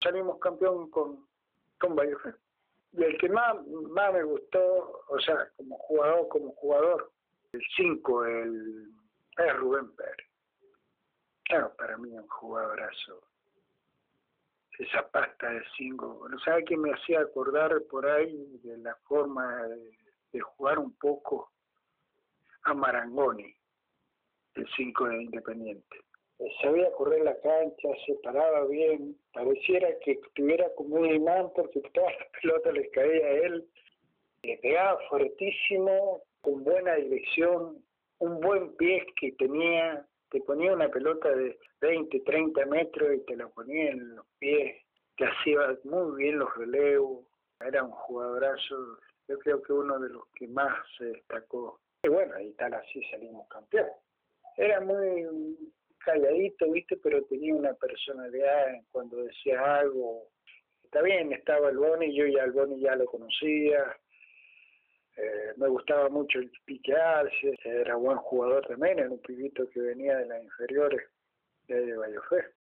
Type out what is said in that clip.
salimos campeón con Bayofé. Y el que más me gustó, o sea, como jugador, el 5, es Rubén Pérez. Claro, para mí un jugadorazo. Esa pasta de 5, ¿no sabe qué me hacía acordar por ahí de la forma de jugar un poco? A Marangoni, el 5 de Independiente. Sabía correr la cancha, se paraba bien, pareciera que estuviera como un imán porque toda la pelota le caía a él, le pegaba fuertísimo, con buena dirección, un buen pie que tenía, te ponía una pelota de 20, 30 metros y te la ponía en los pies, te hacía muy bien los relevos, era un jugadorazo, yo creo que uno de los que más se destacó. Y bueno, y tal así salimos campeón. Era muy calladito, ¿viste? Pero tenía una personalidad cuando decía algo. Está bien, estaba el Boni, yo ya el Boni ya lo conocía. Me gustaba mucho el Pique Arce, era buen jugador también, era un pibito que venía de las inferiores de Bayofé.